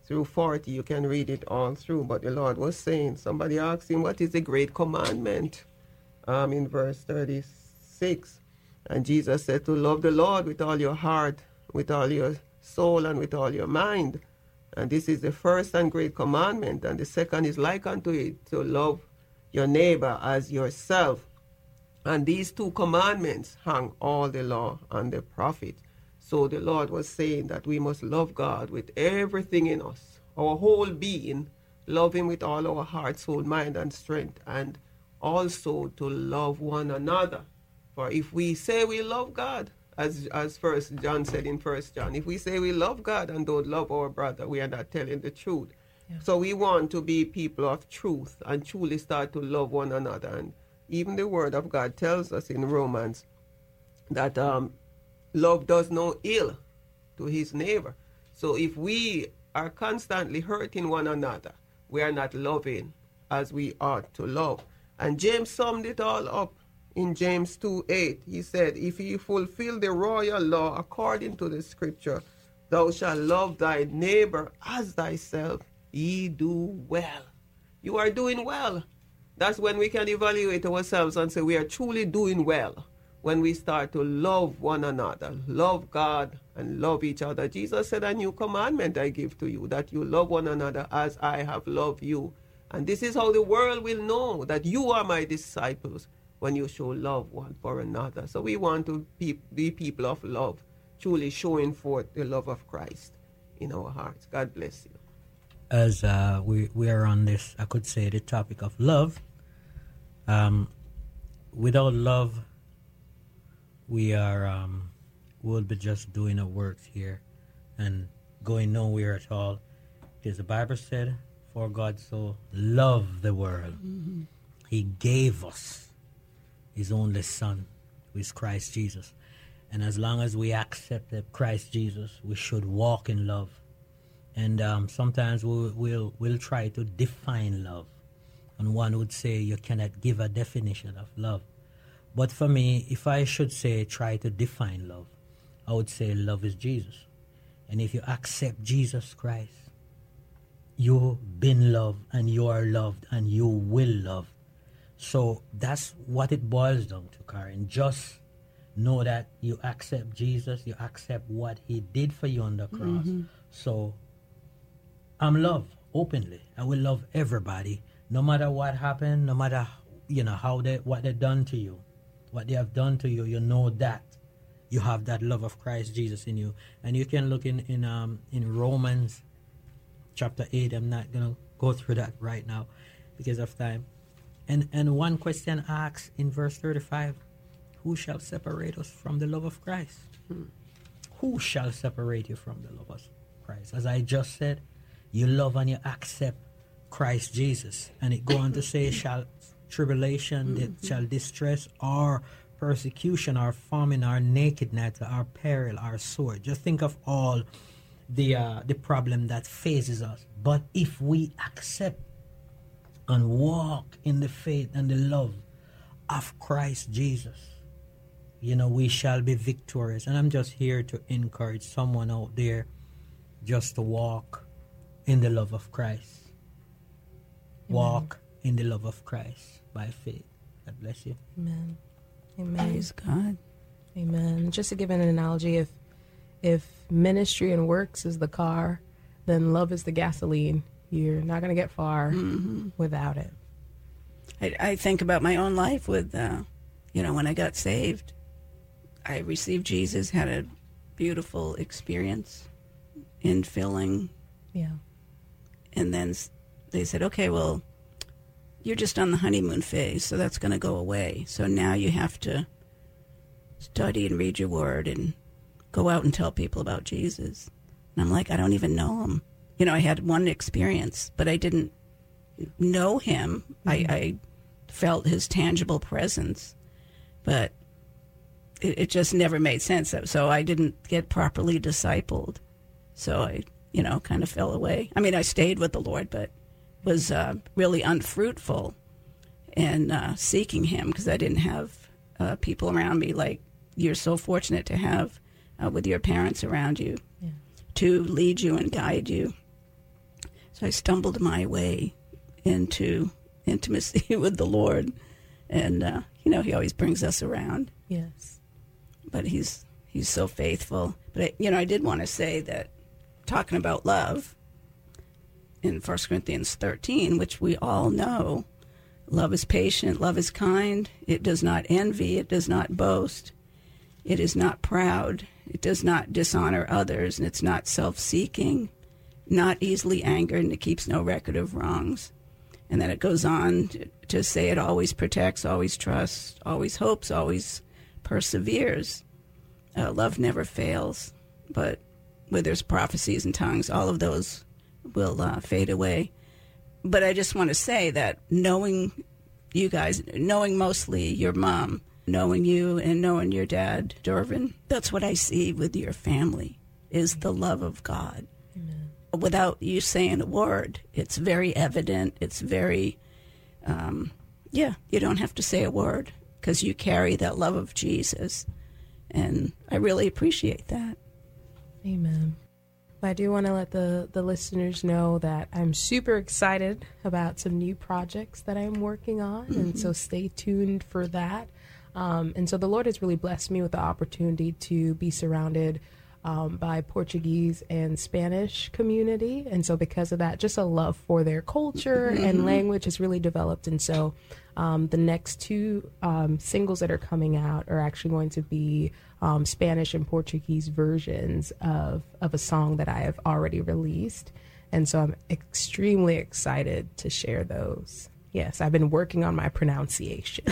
through forty. You can read it all through. But the Lord was saying, somebody asked him, what is the great commandment? Um, in verse thirty-six. And Jesus said to love the Lord with all your heart, with all your soul, and with all your mind. And this is the first and great commandment. And the second is like unto it, to love your neighbor as yourself. And these two commandments hang all the law and the prophets. So the Lord was saying that we must love God with everything in us, our whole being, love him with all our heart, soul, mind, and strength, and also to love one another. For if we say we love God, as as First John said in First John, if we say we love God and don't love our brother, we are not telling the truth. Yeah. So we want to be people of truth and truly start to love one another. And even the Word of God tells us in Romans that um, love does no ill to his neighbor. So if we are constantly hurting one another, we are not loving as we ought to love. And James summed it all up in James two eight. He said, if ye fulfill the royal law according to the scripture, thou shalt love thy neighbor as thyself, ye do well. You are doing well. That's when we can evaluate ourselves and say we are truly doing well. When we start to love one another, love God and love each other. Jesus said, a new commandment I give to you, that you love one another as I have loved you. And this is how the world will know that you are my disciples, when you show love one for another. So we want to be, be people of love, truly showing forth the love of Christ in our hearts. God bless you. As uh, we, we are on this, I could say, the topic of love. Um, without love, we are um, we'll be just doing our works here and going nowhere at all. Because the Bible said, for God so loved the world, mm-hmm. he gave us his only Son, who is Christ Jesus. And as long as we accept Christ Jesus, we should walk in love. And um, sometimes we'll, we'll, we'll try to define love. And one would say you cannot give a definition of love. But for me, if I should say try to define love, I would say love is Jesus. And if you accept Jesus Christ, you've been loved and you are loved and you will love. So that's what it boils down to, Karen. Just know that you accept Jesus, you accept what he did for you on the cross. Mm-hmm. So I'm loved openly. I will love everybody, no matter what happened, no matter you know how they what they done to you, what they have done to you. You know that you have that love of Christ Jesus in you, and you can look in in um in Romans chapter eight. I'm not gonna go through that right now because of time. And and one question asks in verse thirty-five, who shall separate us from the love of Christ? Hmm. Who shall separate you from the love of Christ? As I just said, you love and you accept Christ Jesus. And it go on to say, shall tribulation, mm-hmm. shall distress, or persecution, or famine, or nakedness, or peril, or sword. Just think of all the uh, the problem that faces us. But if we accept and walk in the faith and the love of Christ Jesus, you know, we shall be victorious. And I'm just here to encourage someone out there just to walk in the love of Christ. Amen. Walk in the love of Christ by faith. God bless you. Amen. Amen. Praise God. Amen. Just to give an analogy, if if ministry and works is the car, then love is the gasoline. You're not going to get far mm-hmm. without it. I, I think about my own life with, uh, you know, when I got saved, I received Jesus, had a beautiful experience in filling. Yeah. And then they said, okay, well, you're just on the honeymoon phase, so that's going to go away. So now you have to study and read your word and go out and tell people about Jesus. And I'm like, I don't even know him. You know, I had one experience, but I didn't know him. Mm-hmm. I, I felt his tangible presence, but it, it just never made sense. So I didn't get properly discipled. So I, you know, kind of fell away. I mean, I stayed with the Lord, but was uh, really unfruitful in uh, seeking him because I didn't have uh, people around me like you're so fortunate to have uh, with your parents around you yeah. to lead you and guide you. So I stumbled my way into intimacy with the Lord. And, uh, you know, he always brings us around. Yes. But he's he's so faithful. But, I, you know, I did want to say that talking about love in First Corinthians thirteen, which we all know, love is patient, love is kind, it does not envy, it does not boast, it is not proud, it does not dishonor others, and it's not self-seeking, not easily angered, and it keeps no record of wrongs. And then it goes on to, to say it always protects, always trusts, always hopes, always perseveres. Uh, love never fails, but where there's prophecies and tongues, all of those will uh, fade away. But I just want to say that knowing you guys, knowing mostly your mom, knowing you and knowing your dad, Dervin, that's what I see with your family, is the love of God. Amen. Without you saying a word, it's very evident. It's very, um, yeah, you don't have to say a word because you carry that love of Jesus. And I really appreciate that. Amen. I do want to let the, the listeners know that I'm super excited about some new projects that I'm working on. Mm-hmm. And so stay tuned for that. Um, and so the Lord has really blessed me with the opportunity to be surrounded um, by Portuguese and Spanish community. And so because of that, just a love for their culture mm-hmm. and language has really developed. And so um, the next two um, singles that are coming out are actually going to be um, Spanish and Portuguese versions of, of a song that I have already released. And so I'm extremely excited to share those. Yes, I've been working on my pronunciation.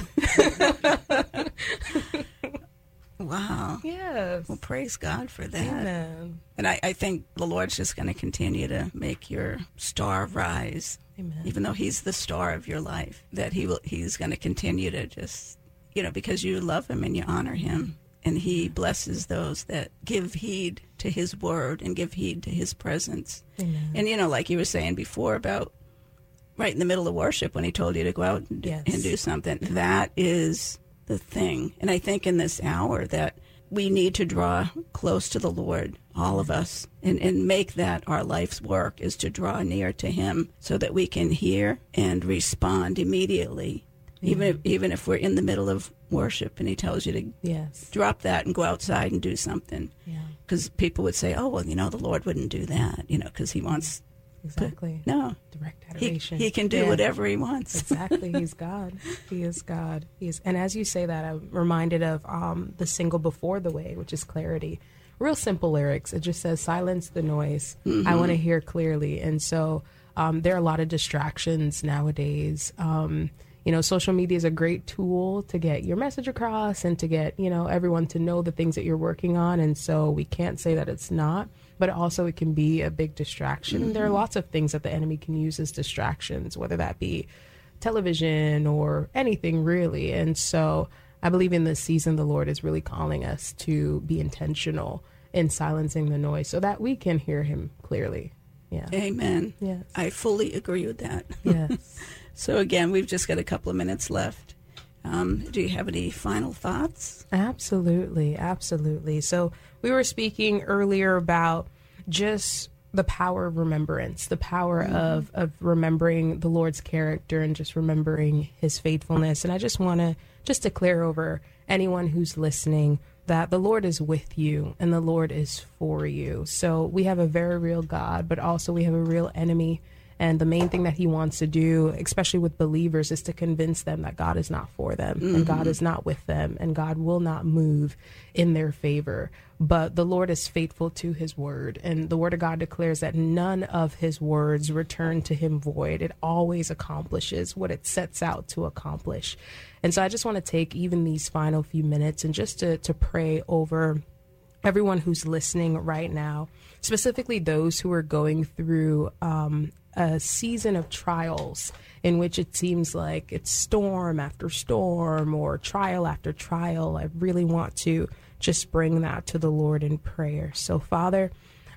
Wow. Yes. Well, praise God for that. Amen. And I, I think the Lord's just going to continue to make your star rise. Amen. Even though he's the star of your life, that he will, he's going to continue to just, you know, because you love him and you honor him. And he blesses those that give heed to his word and give heed to his presence. Amen. And, you know, like you were saying before about right in the middle of worship when he told you to go out and, yes. and do something, that is the thing. And I think in this hour that we need to draw close to the Lord, all of us, and, and make that our life's work is to draw near to him so that we can hear and respond immediately. Mm-hmm. Even if, even if we're in the middle of worship and he tells you to yes. drop that and go outside and do something. Because yeah. people would say, oh, well, you know, the Lord wouldn't do that, you know, because he wants... Exactly. But no. Direct He, adoration. he can do yeah. whatever he wants. Exactly. He's God. He is God. He is. And as you say that, I'm reminded of um, the single Before the Way, which is Clarity. Real simple lyrics. It just says, silence the noise. Mm-hmm. I want to hear clearly. And so um, there are a lot of distractions nowadays. Um, you know, social media is a great tool to get your message across and to get, you know, everyone to know the things that you're working on. And so we can't say that it's not. But also it can be a big distraction. Mm-hmm. There are lots of things that the enemy can use as distractions, whether that be television or anything really. And so I believe in this season, the Lord is really calling us to be intentional in silencing the noise so that we can hear him clearly. Yeah. Amen. Yes. I fully agree with that. Yes. So again, we've just got a couple of minutes left. Um, do you have any final thoughts? Absolutely. Absolutely. So we were speaking earlier about just the power of remembrance, the power mm-hmm. of, of remembering the Lord's character and just remembering his faithfulness. And I just want to just declare over anyone who's listening that the Lord is with you and the Lord is for you. So we have a very real God, but also we have a real enemy. And the main thing that he wants to do, especially with believers, is to convince them that God is not for them mm-hmm. and God is not with them and God will not move in their favor. But the Lord is faithful to his word. And the word of God declares that none of his words return to him void. It always accomplishes what it sets out to accomplish. And so I just want to take even these final few minutes and just to, to pray over everyone who's listening right now, specifically those who are going through um, a season of trials in which it seems like it's storm after storm or trial after trial. I really want to just bring that to the Lord in prayer. So, Father,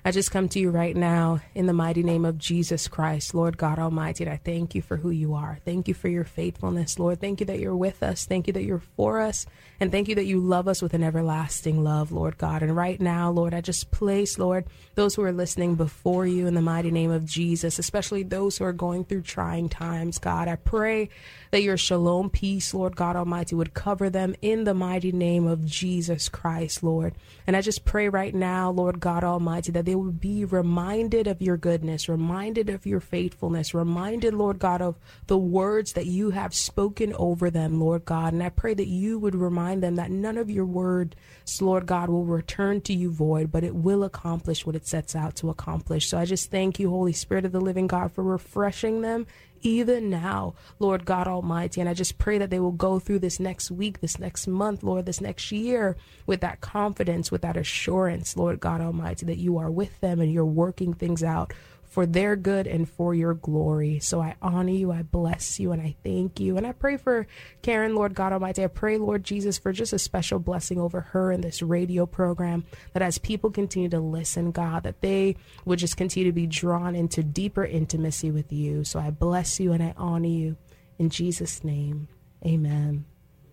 I just come to you right now in the mighty name of Jesus Christ, Lord God Almighty, and I thank you for who you are. Thank you for your faithfulness, Lord. Thank you that you're with us. Thank you that you're for us. And thank you that you love us with an everlasting love, Lord God. And right now, Lord, I just place, Lord, those who are listening before you in the mighty name of Jesus, especially those who are going through trying times, God. I pray that your shalom peace, Lord God Almighty, would cover them in the mighty name of Jesus Christ, Lord. And I just pray right now, Lord God Almighty, that they would be reminded of your goodness, reminded of your faithfulness, reminded, Lord God, of the words that you have spoken over them, Lord God. And I pray that you would remind them that none of your words, Lord God, will return to you void, but it will accomplish what it sets out to accomplish. So I just thank you, Holy Spirit of the living God, for refreshing them even now, Lord God Almighty. And I just pray that they will go through this next week, this next month, Lord, this next year with that confidence, with that assurance, Lord God Almighty, that you are with them and you're working things out for their good and for your glory. So I honor you, I bless you, and I thank you. And I pray for Karen, Lord God Almighty. I pray, Lord Jesus, for just a special blessing over her in this radio program, that as people continue to listen, God, that they would just continue to be drawn into deeper intimacy with you. So I bless you and I honor you. In Jesus' name, amen.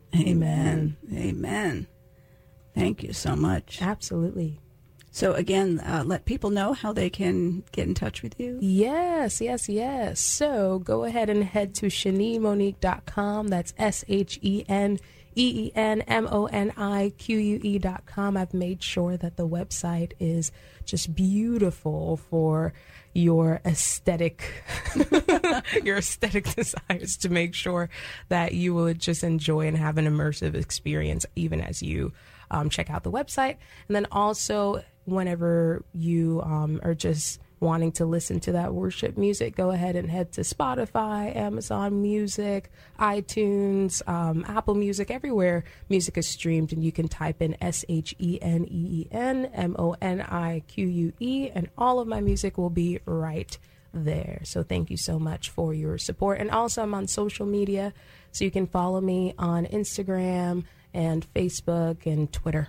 Amen. Amen. Thank you so much. Absolutely. So again, uh, let people know how they can get in touch with you. Yes, yes, yes. So go ahead and head to Sheneen Monique dot com. That's S H E N E E N M O N I Q U E dot com. I've made sure that the website is just beautiful for your aesthetic, your aesthetic desires, to make sure that you will just enjoy and have an immersive experience even as you um, check out the website. And then also, whenever you um, are just wanting to listen to that worship music, go ahead and head to Spotify, Amazon Music, iTunes, um, Apple Music, everywhere music is streamed, and you can type in S H E N E E N M O N I Q U E, and all of my music will be right there. So thank you so much for your support. And also, I'm on social media, so you can follow me on Instagram and Facebook and Twitter.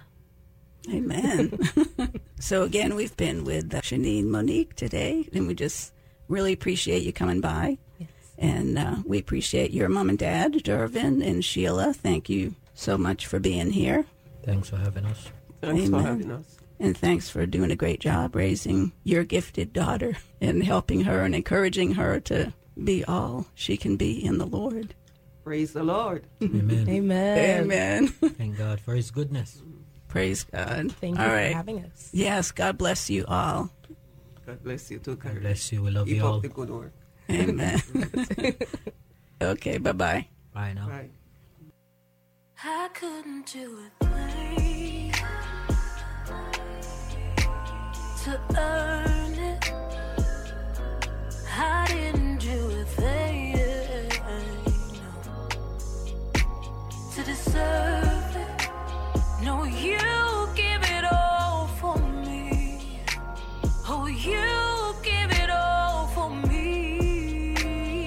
Amen. So again, we've been with Sheneen Monique today, and we just really appreciate you coming by. Yes. And uh, we appreciate your mom and dad, Dervin and Sheila. Thank you so much for being here. Thanks for having us. Thanks Amen. for having us. And thanks for doing a great job raising your gifted daughter and helping her and encouraging her to be all she can be in the Lord. Praise the Lord. Amen. Amen. Amen. Thank God for his goodness. Praise God. Thank you all for right. having us. Yes, God bless you all. God bless you too, God Karen. bless you. We love Keep you all. up the good work. Amen. Okay, bye-bye. Bye now. Bye. I couldn't do a thing to earn it. I didn't do a thing to deserve it. No, you give it all for me. Oh, you give it all for me.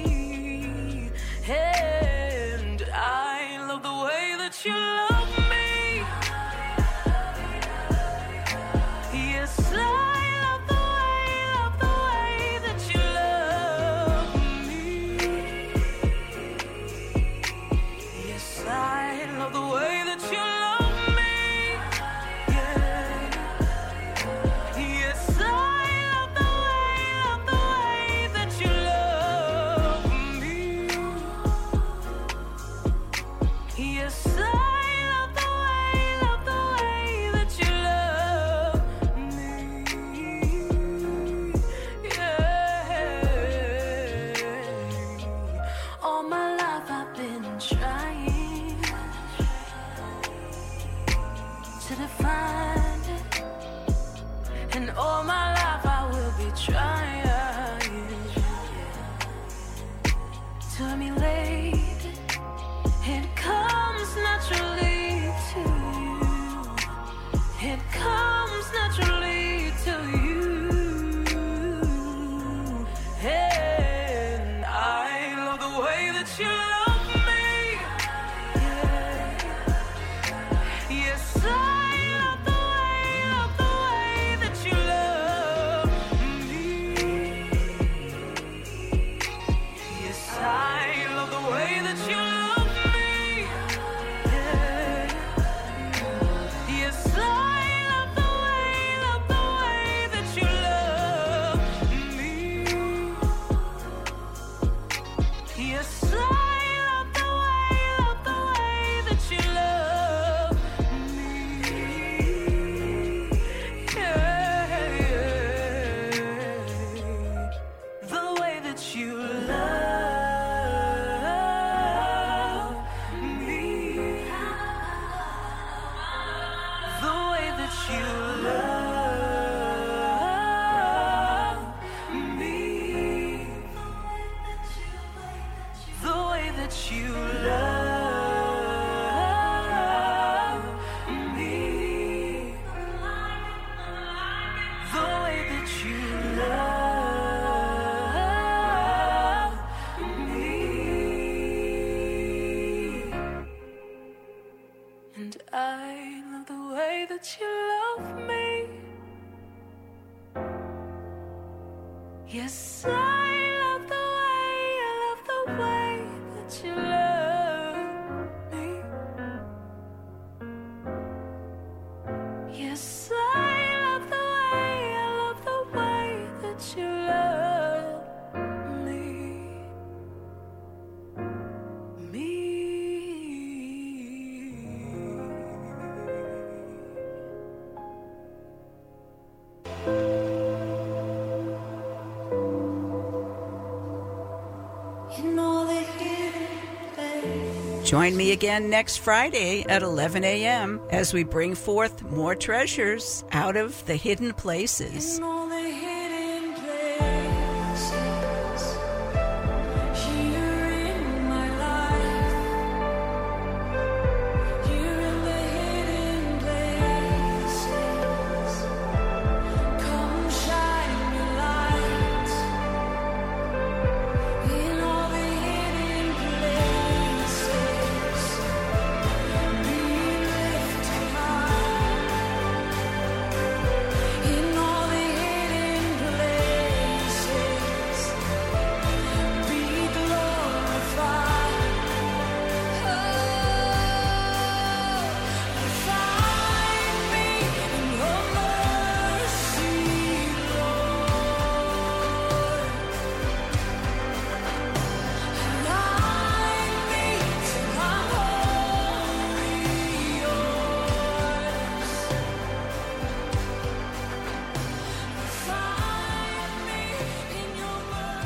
And I love the way that you love me. Yes, I love the way, love the way that you love me. Yes, I love the way that you love me. Yeah. Yes, I love the way, love the way that you love me. Yes, I love the way, love the way that you love me. Yeah. All my life I've been trying to define it, and all my life I will be trying to emulate it. It comes naturally to you. It comes naturally to you. And I love the way that you love me. Yeah. Yes, I love the way, love the way that you love you love me, the way that you love me, the way that you love me, and I love the way that you love me. Yes, I love the way, I love the way that you love me. Yes, I love the way, I love the way that you love me. Me. In all the hidden places. Join me again next Friday at eleven a.m. as we bring forth more treasures out of the hidden places. In all the hidden places, here in my life, here in the hidden places, come shine your light. In all the hidden places, be lifted high. In all the hidden places, be glorified. Oh, find me in your mercy, Lord. Align me till I'm wholly yours. Find me in your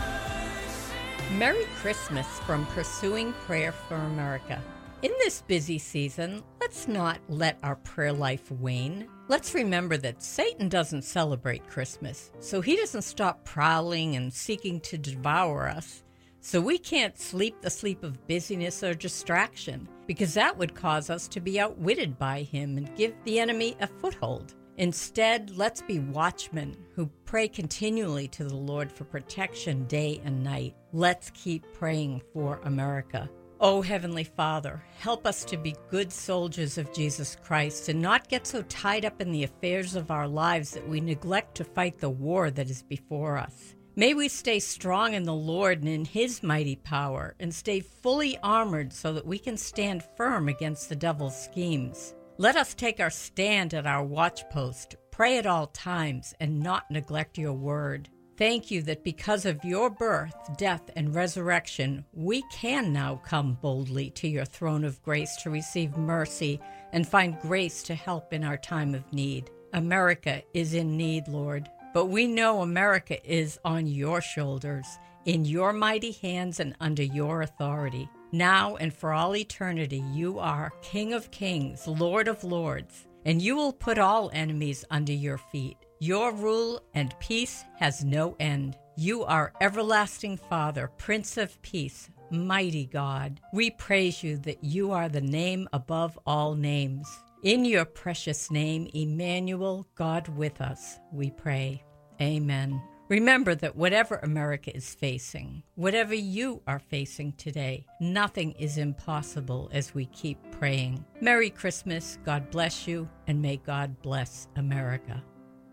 mercy. Merry Christmas from Pursuing Prayer for America. In this busy season, let's not let our prayer life wane. Let's remember that Satan doesn't celebrate Christmas, so he doesn't stop prowling and seeking to devour us. So we can't sleep the sleep of busyness or distraction, because that would cause us to be outwitted by him and give the enemy a foothold. Instead, let's be watchmen who pray continually to the Lord for protection day and night. Let's keep praying for America. Oh, Heavenly Father, help us to be good soldiers of Jesus Christ and not get so tied up in the affairs of our lives that we neglect to fight the war that is before us. May we stay strong in the Lord and in His mighty power, and stay fully armored so that we can stand firm against the devil's schemes. Let us take our stand at our watchpost, pray at all times, and not neglect your word. Thank you that because of your birth, death, and resurrection, we can now come boldly to your throne of grace to receive mercy and find grace to help in our time of need. America is in need, Lord, but we know America is on your shoulders, in your mighty hands and under your authority. Now and for all eternity, you are King of kings, Lord of lords, and you will put all enemies under your feet. Your rule and peace has no end. You are everlasting Father, Prince of Peace, mighty God. We praise you that you are the name above all names. In your precious name, Emmanuel, God with us, we pray. Amen. Remember that whatever America is facing, whatever you are facing today, nothing is impossible as we keep praying. Merry Christmas, God bless you, and may God bless America.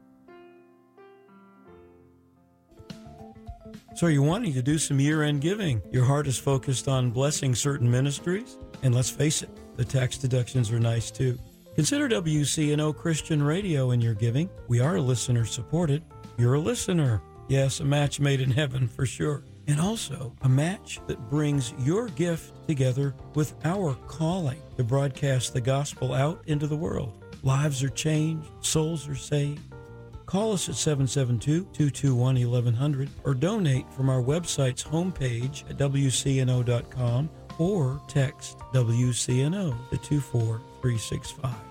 So are you wanting to do some year-end giving? Your heart is focused on blessing certain ministries? And let's face it, the tax deductions are nice too. Consider W C N O Christian Radio in your giving. We are listener-supported. You're a listener. Yes, a match made in heaven for sure. And also a match that brings your gift together with our calling to broadcast the gospel out into the world. Lives are changed. Souls are saved. Call us at seven seven two, two two one, eleven hundred or donate from our website's homepage at W C N O dot com or text W C N O to two four three six five.